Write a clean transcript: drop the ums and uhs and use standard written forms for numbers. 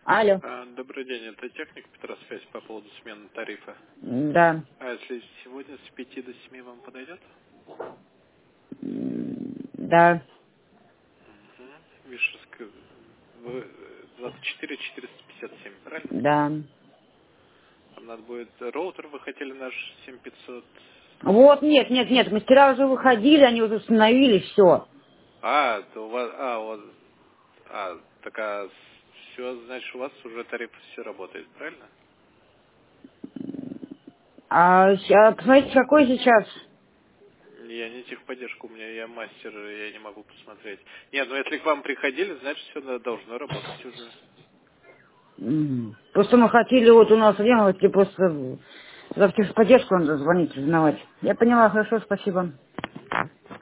Алло. Добрый день, это техник Петросвязь по поводу смены тарифа. Да. А если сегодня с 5 до 7 вам подойдет? Да. Вишерск, 24 457, правильно? Да. Там надо будет роутер, вы хотели наш 7500. Вот, нет, мастера уже выходили, они уже установили все. То у вас, такая, все, значит, у вас уже тариф все работает, правильно? Посмотрите, какой сейчас? Я не техподдержка, у меня я мастер, я не могу посмотреть. Нет, ну если к вам приходили, значит, все должно работать уже. Просто мы хотели, вот у нас время, вот, просто за техподдержку надо звонить, узнавать. Я поняла, хорошо, спасибо.